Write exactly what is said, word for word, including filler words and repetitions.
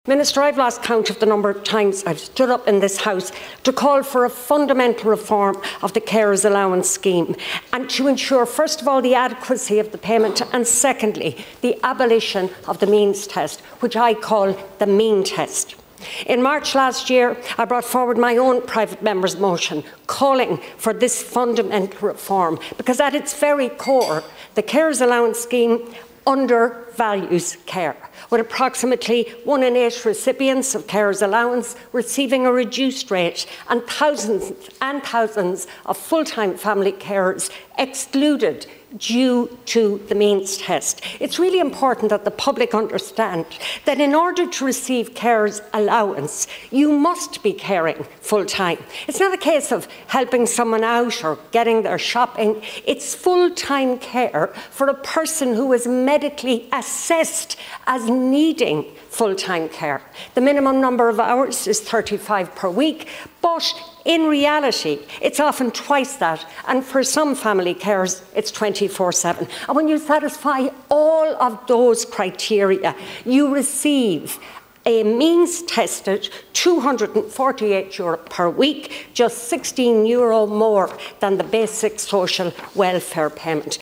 Minister, I've lost count of the number of times I've stood up in this House to call for a fundamental reform of the Carers Allowance scheme and to ensure, first of all, the adequacy of the payment and, secondly, the abolition of the means test, which I call the mean test. In March last year, I brought forward my own private member's motion calling for this fundamental reform because at its very core, the Carers Allowance scheme undervalues care, with approximately one in eight recipients of carers allowance receiving a reduced rate and thousands and thousands of full-time family carers excluded due to the means test. It's really important that the public understand that in order to receive carers allowance, you must be caring full-time. It's not a case of helping someone out or getting their shopping. It's full-time care for a person who is medically assessed as needing full-time care. The minimum number of hours is thirty-five per week, but in reality, it's often twice that, and for some family carers, it's twenty-four seven. And when you satisfy all of those criteria, you receive a means-tested two hundred forty-eight euro per week, just sixteen euro more than the basic social welfare payment.